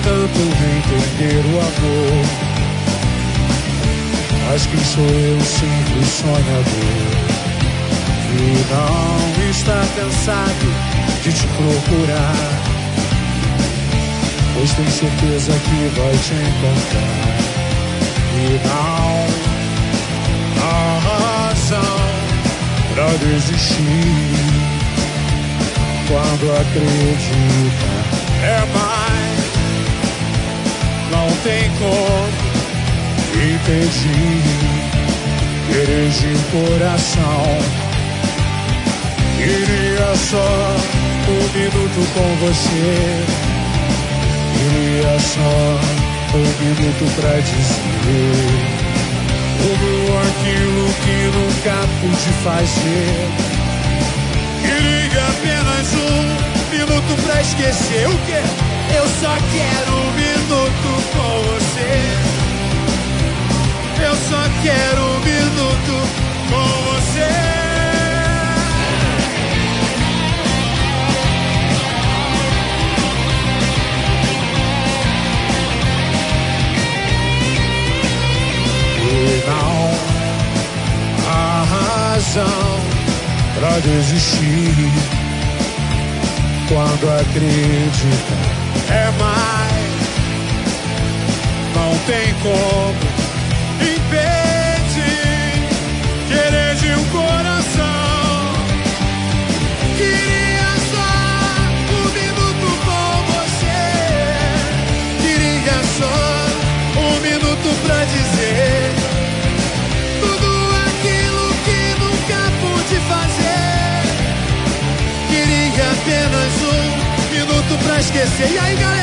tanto entender o amor. Mas quem sou eu, simples sonhador, que não está cansado de te procurar, pois tem certeza que vai te encontrar. E não há razão pra desistir quando acredita. É mais, não tem como impedir. Querer de coração, queria só um minuto com você. Queria só um minuto pra dizer tudo aquilo que nunca pude fazer. Queria apenas um minuto pra esquecer. O quê? Eu só quero um minuto com você. Eu só quero um minuto com você. E não há razão pra desistir quando acredita. É mais, não tem como impedir. Querer de um coração, queria só um minuto com você. Queria só um minuto pra dizer tudo aquilo que nunca pude fazer. Queria apenas um minuto pra esquecer. E aí, galera?